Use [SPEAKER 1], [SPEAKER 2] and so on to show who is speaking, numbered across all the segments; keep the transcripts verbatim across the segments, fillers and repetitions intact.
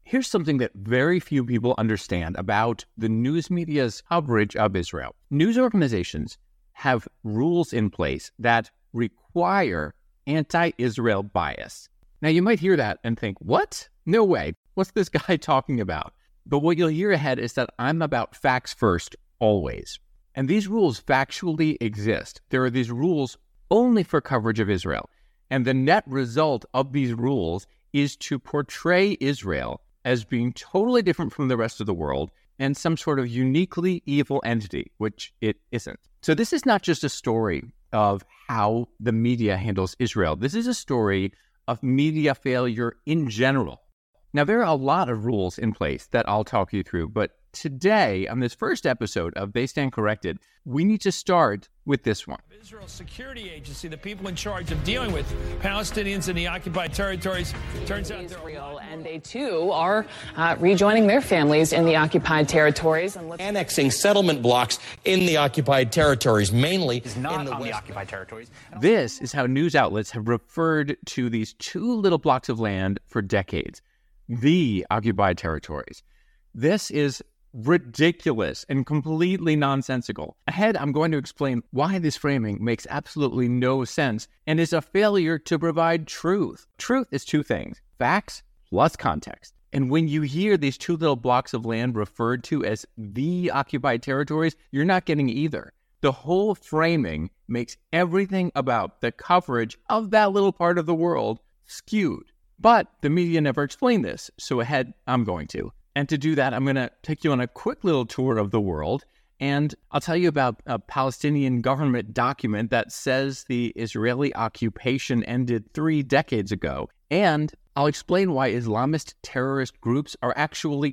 [SPEAKER 1] Here's something that very few people understand about the news media's coverage of Israel. News organizations have rules in place that require anti-Israel bias. Now, you might hear that and think, what? No way. What's this guy talking about? But what you'll hear ahead is that I'm about facts first, always. And these rules factually exist. There are these rules only for coverage of Israel. And the net result of these rules is to portray Israel as being totally different from the rest of the world and some sort of uniquely evil entity, which it isn't. So this is not just a story of how the media handles Israel. This is a story of media failure in general. Now, there are a lot of rules in place that I'll talk you through, but today, on this first episode of They Stand Corrected, we need to start with this one.
[SPEAKER 2] Israel's security agency, the people in charge of dealing with Palestinians in the occupied territories, turns out
[SPEAKER 3] Israel, and they too are uh, rejoining their families in the occupied territories and
[SPEAKER 4] annexing settlement blocks in the occupied territories, mainly
[SPEAKER 5] is not
[SPEAKER 4] in the
[SPEAKER 5] on
[SPEAKER 4] West.
[SPEAKER 5] the occupied territories.
[SPEAKER 1] This is how news outlets have referred to these two little blocks of land for decades. The occupied territories. This is ridiculous and completely nonsensical. Ahead, I'm going to explain why this framing makes absolutely no sense and is a failure to provide truth. Truth is two things: facts plus context. And when you hear these two little blocks of land referred to as the occupied territories, you're not getting either. The whole framing makes everything about the coverage of that little part of the world skewed. But the media never explained this, so ahead, I'm going to. And to do that, I'm going to take you on a quick little tour of the world, and I'll tell you about a Palestinian government document that says the Israeli occupation ended three decades ago, and I'll explain why Islamist terrorist groups are actually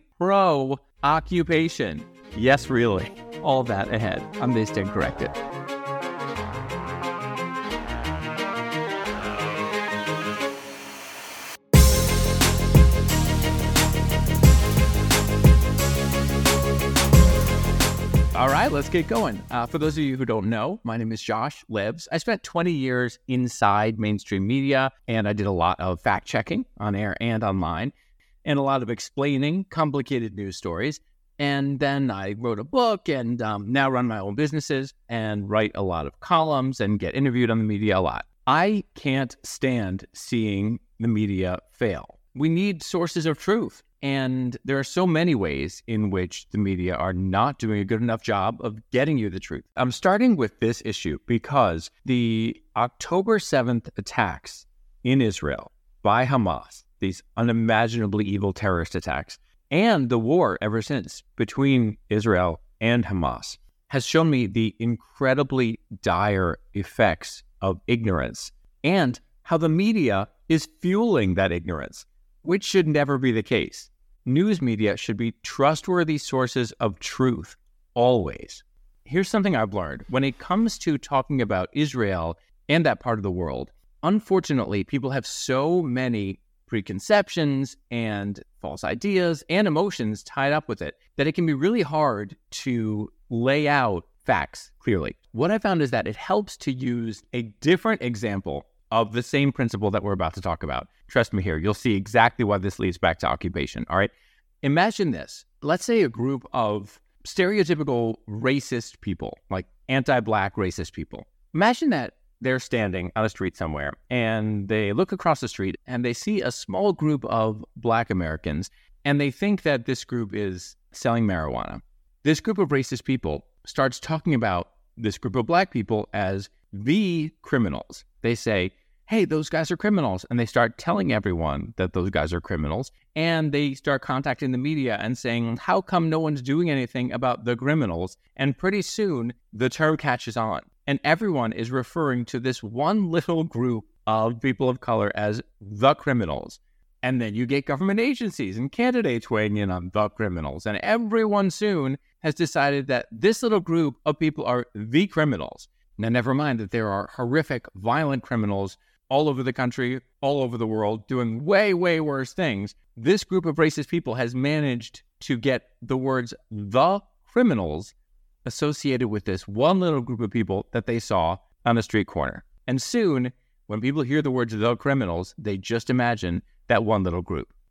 [SPEAKER 1] pro-occupation. Yes, really. All that ahead on They Stand Corrected. All right, let's get going. Uh, for those of you who don't know, my name is Josh Lebs. I spent twenty years inside mainstream media, and I did a lot of fact-checking on air and online, and a lot of explaining complicated news stories. And then I wrote a book and um, now run my own businesses and write a lot of columns and get interviewed on the media a lot. I can't stand seeing the media fail. We need sources of truth. And there are so many ways in which the media are not doing a good enough job of getting you the truth. I'm starting with this issue because the October seventh attacks in Israel by Hamas, these unimaginably evil terrorist attacks, and the war ever since between Israel and Hamas has shown me the incredibly dire effects of ignorance and how the media is fueling that ignorance, which should never be the case. News media should be trustworthy sources of truth, always. Here's something I've learned. When it comes to talking about Israel and that part of the world, unfortunately, people have so many preconceptions and false ideas and emotions tied up with it that it can be really hard to lay out facts clearly. What I found is that it helps to use a different example of the same principle that we're about to talk about. Trust me here, you'll see exactly why this leads back to occupation, all right? Imagine this. Let's say a group of stereotypical racist people, like anti-Black racist people. Imagine that they're standing on a street somewhere, and they look across the street, and they see a small group of Black Americans, and they think that this group is selling marijuana. This group of racist people starts talking about this group of Black people as the criminals. They say, hey, those guys are criminals. And they start telling everyone that those guys are criminals. And they start contacting the media and saying, how come no one's doing anything about the criminals? And pretty soon, the term catches on. And everyone is referring to this one little group of people of color as the criminals. And then you get government agencies and candidates weighing in on the criminals. And everyone soon has decided that this little group of people are the criminals. Now, never mind that there are horrific, violent criminals all over the country, all over the world, doing way, way worse things. This group of racist people has managed to get the words the criminals associated with this one little group of people that they saw on a street corner. And soon, when people hear the words the criminals, they just imagine that one little group.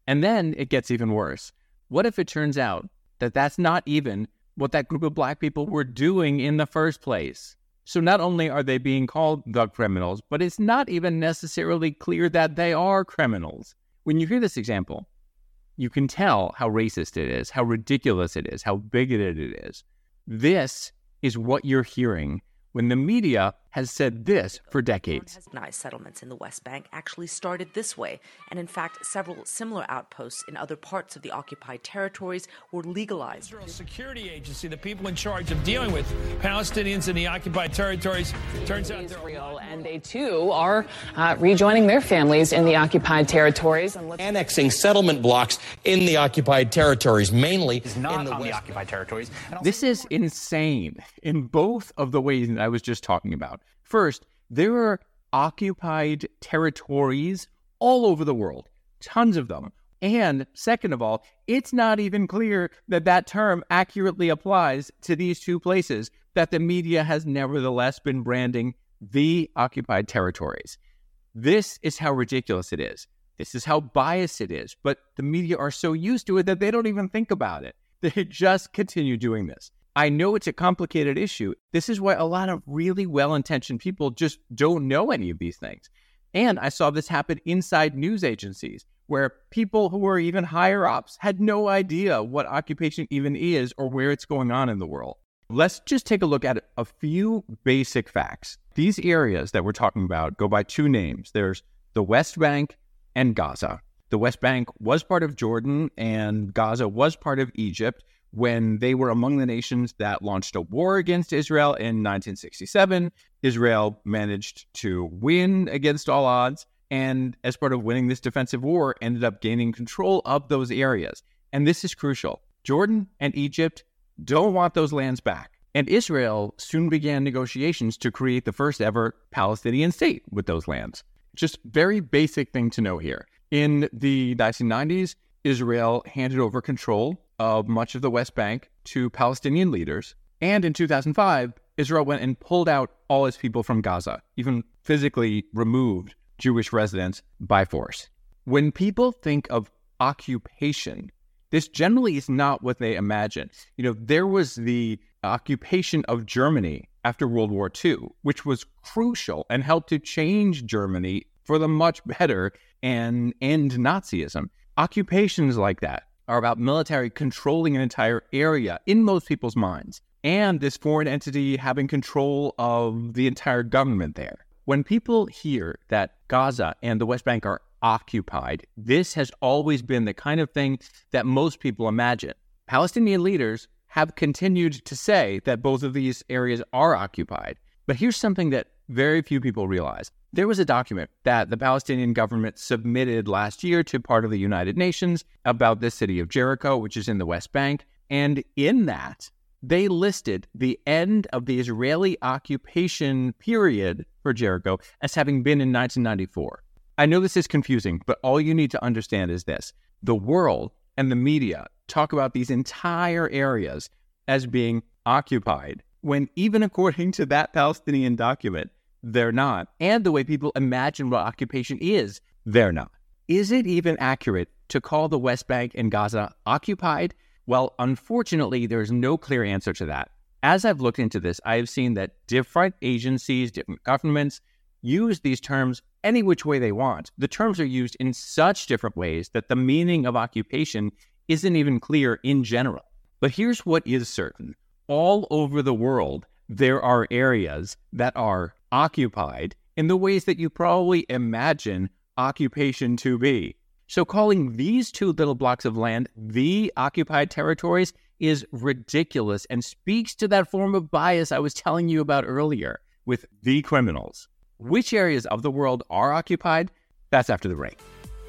[SPEAKER 1] And then it gets even worse. What if it turns out that that's not even what that group of black people were doing in the first place? So not only are they being called the criminals, but it's not even necessarily clear that they are criminals. When you hear this example, you can tell how racist it is, how ridiculous it is, how bigoted it is. This is what you're hearing when the media has said this for decades.
[SPEAKER 5] Nice settlements in the West Bank actually started this way, and in fact, several similar outposts in other parts of the occupied territories were legalized.
[SPEAKER 2] Israel Security Agency, the people in charge of dealing with Palestinians in the occupied territories, turns out they're
[SPEAKER 3] Israel, and they too are uh, rejoining their families in the occupied territories and
[SPEAKER 4] annexing settlement blocks in the occupied territories, mainly
[SPEAKER 6] is not
[SPEAKER 4] in the
[SPEAKER 6] on
[SPEAKER 4] West.
[SPEAKER 6] the occupied territories.
[SPEAKER 1] This is insane in both of the ways that I was just talking about. First, there are occupied territories all over the world, tons of them. And second of all, it's not even clear that that term accurately applies to these two places that the media has nevertheless been branding the occupied territories. This is how ridiculous it is. This is how biased it is. But the media are so used to it that they don't even think about it. They just continue doing this. I know it's a complicated issue. This is why a lot of really well-intentioned people just don't know any of these things. And I saw this happen inside news agencies, where people who were even higher ups had no idea what occupation even is or where it's going on in the world. Let's just take a look at a few basic facts. These areas that we're talking about go by two names. There's the West Bank and Gaza. The West Bank was part of Jordan and Gaza was part of Egypt when they were among the nations that launched a war against Israel in nineteen sixty-seven. Israel managed to win against all odds, and as part of winning this defensive war, ended up gaining control of those areas. And this is crucial. Jordan and Egypt don't want those lands back. And Israel soon began negotiations to create the first ever Palestinian state with those lands. Just very basic thing to know here. In the nineteen nineties, Israel handed over control of much of the West Bank to Palestinian leaders. And in two thousand five, Israel went and pulled out all its people from Gaza, even physically removed Jewish residents by force. When people think of occupation, this generally is not what they imagine. You know, there was the occupation of Germany after World War Two, which was crucial and helped to change Germany for the much better and end Nazism. Occupations like that are about military controlling an entire area in most people's minds, and this foreign entity having control of the entire government there. When people hear that Gaza and the West Bank are occupied, this has always been the kind of thing that most people imagine. Palestinian leaders have continued to say that both of these areas are occupied. But here's something that very few people realize. There was a document that the Palestinian government submitted last year to part of the United Nations about the city of Jericho, which is in the West Bank. And in that, they listed the end of the Israeli occupation period for Jericho as having been in nineteen ninety-four. I know this is confusing, but all you need to understand is this. The world and the media talk about these entire areas as being occupied, when even according to that Palestinian document, they're not. And the way people imagine what occupation is, they're not. Is it even accurate to call the West Bank and Gaza occupied? Well, unfortunately, there's no clear answer to that. As I've looked into this, I have seen that different agencies, different governments use these terms any which way they want. The terms are used in such different ways that the meaning of occupation isn't even clear in general. But here's what is certain. All over the world, there are areas that are occupied in the ways that you probably imagine occupation to be. So calling these two little blocks of land the occupied territories is ridiculous and speaks to that form of bias I was telling you about earlier with the criminals. Which areas of the world are occupied? That's after the break.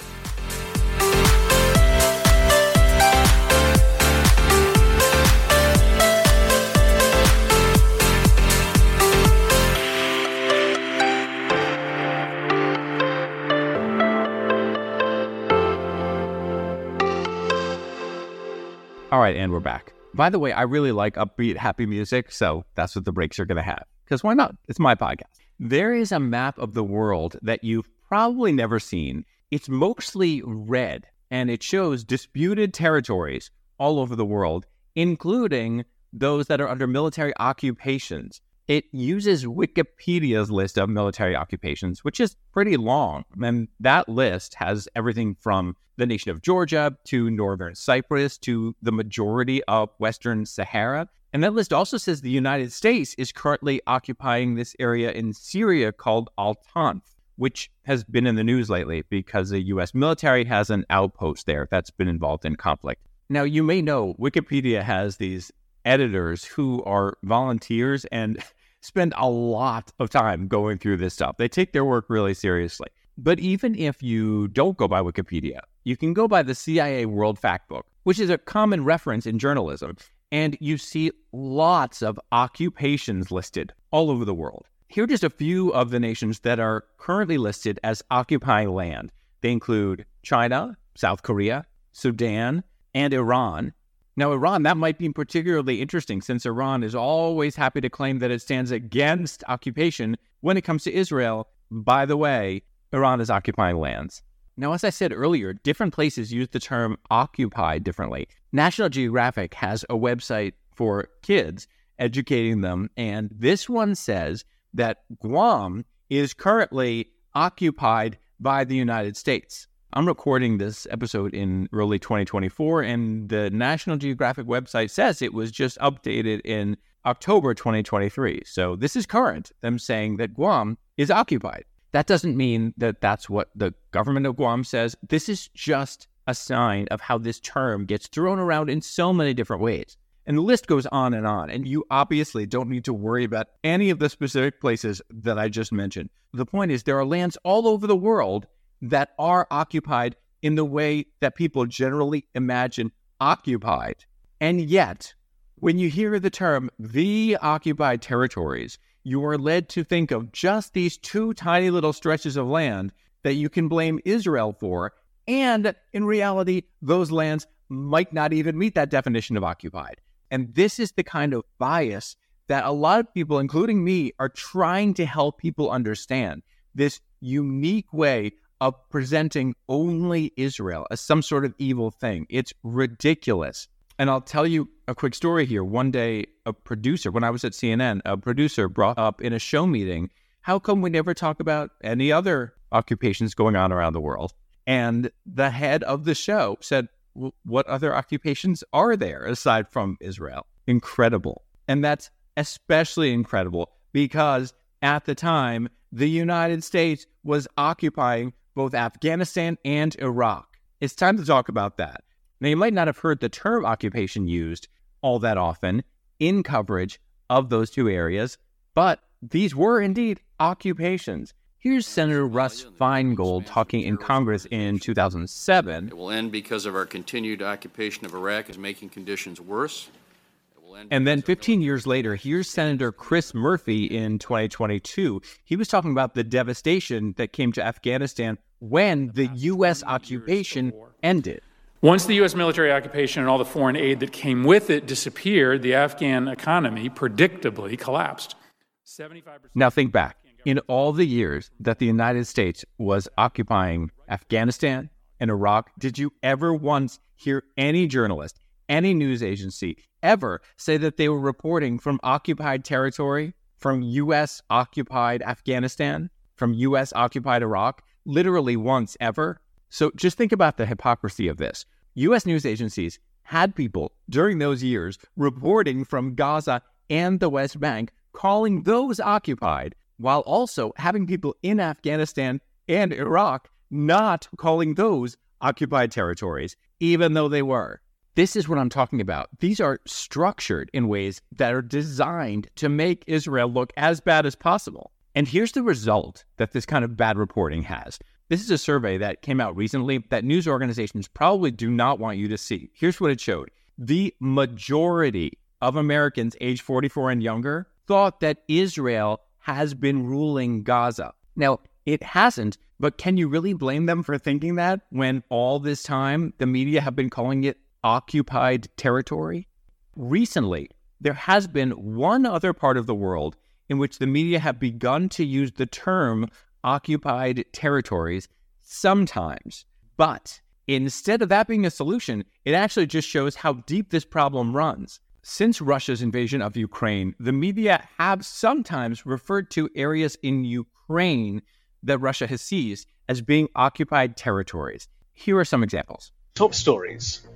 [SPEAKER 1] All right, and we're back. By the way, I really like upbeat, happy music, so that's what the breaks are going to have. Because why not? It's my podcast. There is a map of the world that you've probably never seen. It's mostly red, and it shows disputed territories all over the world, including those that are under military occupations. It uses Wikipedia's list of military occupations, which is pretty long. And that list has everything from the nation of Georgia to northern Cyprus to the majority of Western Sahara. And that list also says the United States is currently occupying this area in Syria called Al-Tanf, which has been in the news lately because the U S military has an outpost there that's been involved in conflict. Now, you may know Wikipedia has these editors who are volunteers and spend a lot of time going through this stuff. They take their work really seriously. But even if you don't go by Wikipedia, you can go by the C I A World Factbook, which is a common reference in journalism, and you see lots of occupations listed all over the world. Here are just a few of the nations that are currently listed as occupying land. They include China, South Korea, Sudan, and Iran. Now, Iran, that might be particularly interesting since Iran is always happy to claim that it stands against occupation when it comes to Israel. By the way, Iran is occupying lands. Now, as I said earlier, different places use the term occupied differently. National Geographic has a website for kids, educating them, and this one says that Guam is currently occupied by the United States. I'm recording this episode in early twenty twenty-four, and the National Geographic website says it was just updated in October twenty twenty-three. So this is current, them saying that Guam is occupied. That doesn't mean that that's what the government of Guam says. This is just a sign of how this term gets thrown around in so many different ways. And the list goes on and on, and you obviously don't need to worry about any of the specific places that I just mentioned. The point is there are lands all over the world that are occupied in the way that people generally imagine occupied. And yet, when you hear the term the occupied territories, you are led to think of just these two tiny little stretches of land that you can blame Israel for, and in reality, those lands might not even meet that definition of occupied. And this is the kind of bias that a lot of people, including me, are trying to help people understand. This unique way of presenting only Israel as some sort of evil thing. It's ridiculous. And I'll tell you a quick story here. One day, a producer, when I was at C N N, a producer brought up in a show meeting, how come we never talk about any other occupations going on around the world? And the head of the show said, what other occupations are there aside from Israel? Incredible. And that's especially incredible because at the time, the United States was occupying both Afghanistan and Iraq. It's time to talk about that. Now, you might not have heard the term occupation used all that often in coverage of those two areas, but these were indeed occupations. Here's Senator Russ Feingold talking in Congress in two thousand seven.
[SPEAKER 6] It will end because of our continued occupation of Iraq is making conditions worse.
[SPEAKER 1] And then fifteen years later, here's Senator Chris Murphy in twenty twenty-two. He was talking about the devastation that came to Afghanistan when the U S occupation ended.
[SPEAKER 7] Once the U S military occupation and all the foreign aid that came with it disappeared, the Afghan economy predictably collapsed. seventy-five percent
[SPEAKER 1] Now think back. In all the years that the United States was occupying Afghanistan and Iraq, did you ever once hear any journalist, any news agency ever say that they were reporting from occupied territory, from U S occupied Afghanistan, from U S occupied Iraq, literally once ever? So just think about the hypocrisy of this. U S news agencies had people during those years reporting from Gaza and the West Bank, calling those occupied, while also having people in Afghanistan and Iraq not calling those occupied territories, even though they were. This is what I'm talking about. These are structured in ways that are designed to make Israel look as bad as possible. And here's the result that this kind of bad reporting has. This is a survey that came out recently that news organizations probably do not want you to see. Here's what it showed. The majority of Americans age forty-four and younger thought that Israel has been ruling Gaza. Now, it hasn't, but can you really blame them for thinking that when all this time the media have been calling it occupied territory? Recently, there has been one other part of the world in which the media have begun to use the term occupied territories sometimes, but Instead of that being a solution, it actually just shows how deep this problem runs. Since Russia's invasion of Ukraine, the media have sometimes referred to areas in Ukraine that Russia has seized as being occupied territories. Here are some examples.
[SPEAKER 8] Top stories.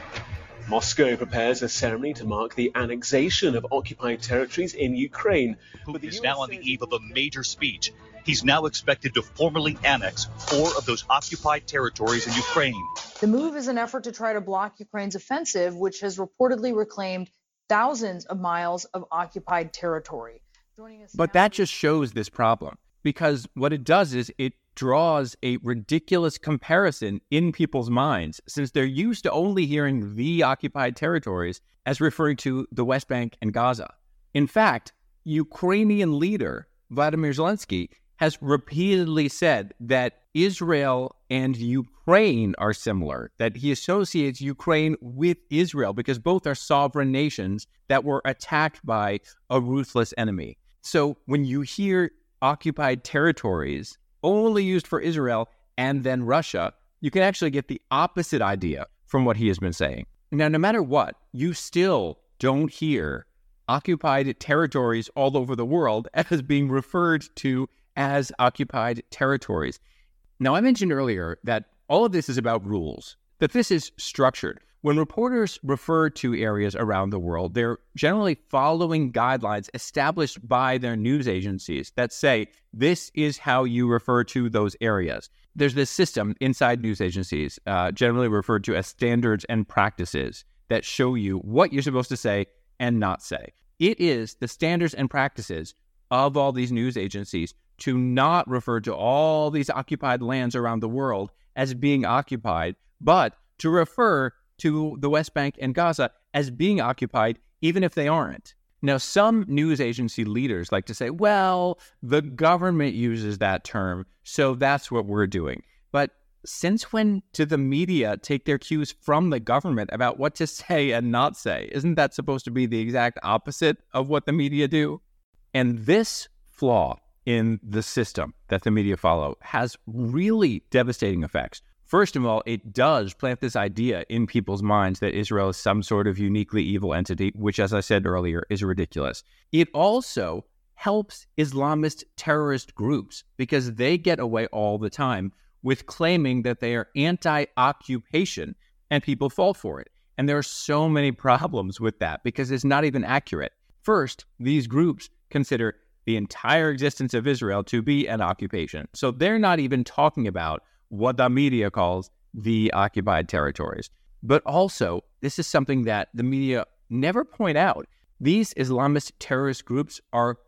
[SPEAKER 8] Moscow prepares a ceremony to mark the annexation of occupied territories in Ukraine.
[SPEAKER 9] Putin is now on the eve of a major speech. He's now expected to formally annex four of those occupied territories in Ukraine.
[SPEAKER 10] The move is an effort to try to block Ukraine's offensive, which has reportedly reclaimed thousands of miles of occupied territory.
[SPEAKER 1] But that just shows this problem, because what it does is it draws a ridiculous comparison in people's minds, since they're used to only hearing the occupied territories as referring to the West Bank and Gaza. In fact, Ukrainian leader Vladimir Zelensky has repeatedly said that Israel and Ukraine are similar, that he associates Ukraine with Israel because both are sovereign nations that were attacked by a ruthless enemy. So when you hear occupied territories only used for Israel and then Russia, you can actually get the opposite idea from what he has been saying. Now, no matter what, you still don't hear occupied territories all over the world as being referred to as occupied territories. Now, I mentioned earlier that all of this is about rules, that this is structured. When reporters refer to areas around the world, they're generally following guidelines established by their news agencies that say, this is how you refer to those areas. There's this system inside news agencies, uh, generally referred to as standards and practices, that show you what you're supposed to say and not say. It is the standards and practices of all these news agencies to not refer to all these occupied lands around the world as being occupied, but to refer to the West Bank and Gaza as being occupied, even if they aren't. Now, some news agency leaders like to say, well, the government uses that term, so that's what we're doing. But since when do the media take their cues from the government about what to say and not say? Isn't that supposed to be the exact opposite of what the media do? And this flaw in the system that the media follow has really devastating effects. First of all, it does plant this idea in people's minds that Israel is some sort of uniquely evil entity, which, as I said earlier, is ridiculous. It also helps Islamist terrorist groups because they get away all the time with claiming that they are anti-occupation, and people fall for it. And there are so many problems with that because it's not even accurate. First, these groups consider the entire existence of Israel to be an occupation. So they're not even talking about what the media calls the occupied territories. But also, this is something that the media never point out. These Islamist terrorist groups are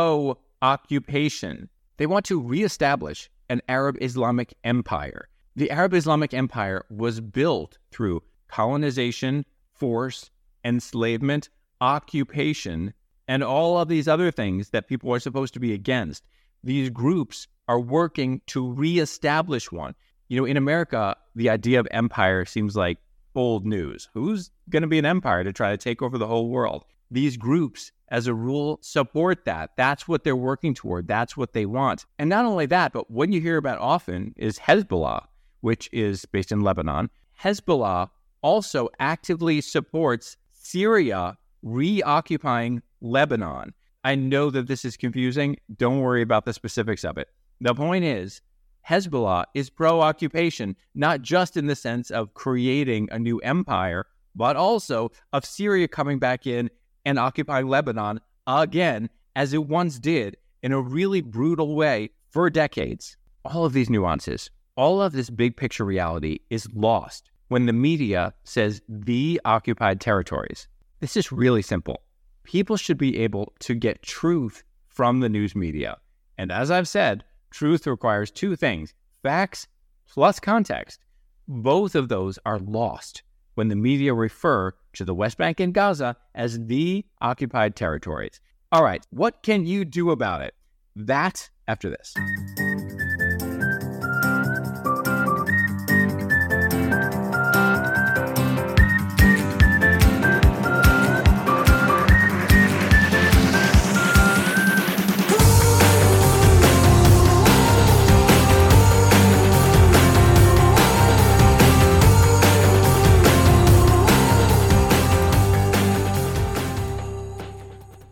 [SPEAKER 1] pro-occupation. They want to reestablish an Arab Islamic empire. The Arab Islamic empire was built through colonization, force, enslavement, occupation, and all of these other things that people are supposed to be against. These groups are working to reestablish one. You know, in America, the idea of empire seems like old news. Who's going to be an empire to try to take over the whole world? These groups, as a rule, support that. That's what they're working toward. That's what they want. And not only that, but what you hear about often is Hezbollah, which is based in Lebanon. Hezbollah also actively supports Syria reoccupying Lebanon. I know that this is confusing. Don't worry about the specifics of it. The point is, Hezbollah is pro-occupation, not just in the sense of creating a new empire, but also of Syria coming back in and occupying Lebanon again, as it once did, in a really brutal way for decades. All of these nuances, all of this big picture reality is lost when the media says the occupied territories. This is really simple. People should be able to get truth from the news media. And as I've said, truth requires two things, facts plus context. Both of those are lost when the media refer to the West Bank and Gaza as the occupied territories. All right, what can you do about it? That after this.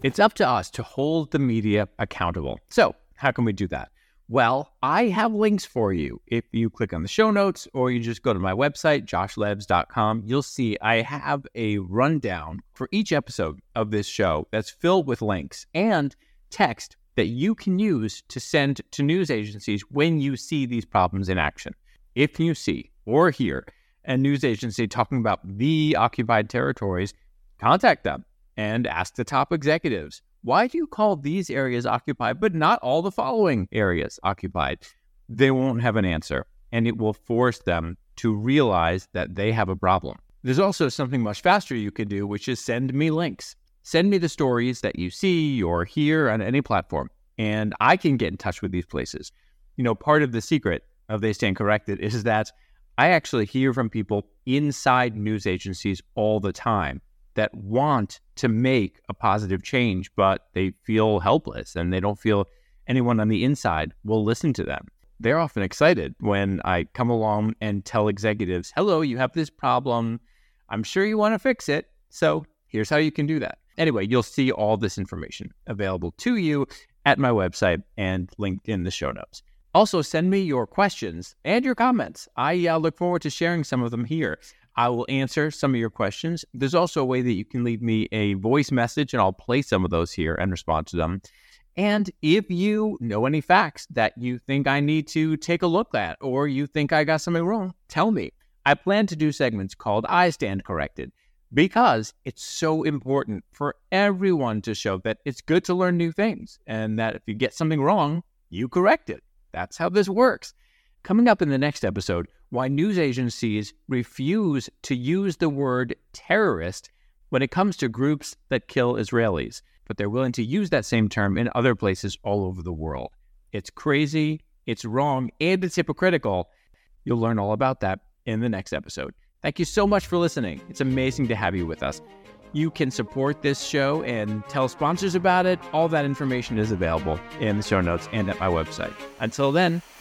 [SPEAKER 1] It's up to us to hold the media accountable. So how can we do that? Well, I have links for you. If you click on the show notes or you just go to my website, josh lebs dot com, you'll see I have a rundown for each episode of this show that's filled with links and text that you can use to send to news agencies when you see these problems in action. If you see or hear a news agency talking about the occupied territories, contact them and ask the top executives, why do you call these areas occupied, but not all the following areas occupied? They won't have an answer, and it will force them to realize that they have a problem. There's also something much faster you can do, which is send me links. Send me the stories that you see or hear on any platform, and I can get in touch with these places. You know, part of the secret of They Stand Corrected is that I actually hear from people inside news agencies all the time that want to make a positive change, but they feel helpless and they don't feel anyone on the inside will listen to them. They're often excited when I come along and tell executives, hello, you have this problem. I'm sure you want to fix it. So here's how you can do that. Anyway, you'll see all this information available to you at my website and linked in the show notes. Also, send me your questions and your comments. I uh, look forward to sharing some of them here. I will answer some of your questions. There's also a way that you can leave me a voice message, and I'll play some of those here and respond to them. And if you know any facts that you think I need to take a look at, or you think I got something wrong, tell me. I plan to do segments called I Stand Corrected because it's so important for everyone to show that it's good to learn new things, and that if you get something wrong, you correct it. That's how this works. Coming up in the next episode, why news agencies refuse to use the word terrorist when it comes to groups that kill Israelis, but they're willing to use that same term in other places all over the world. It's crazy, it's wrong, and it's hypocritical. You'll learn all about that in the next episode. Thank you so much for listening. It's amazing to have you with us. You can support this show and tell sponsors about it. All that information is available in the show notes and at my website. Until then,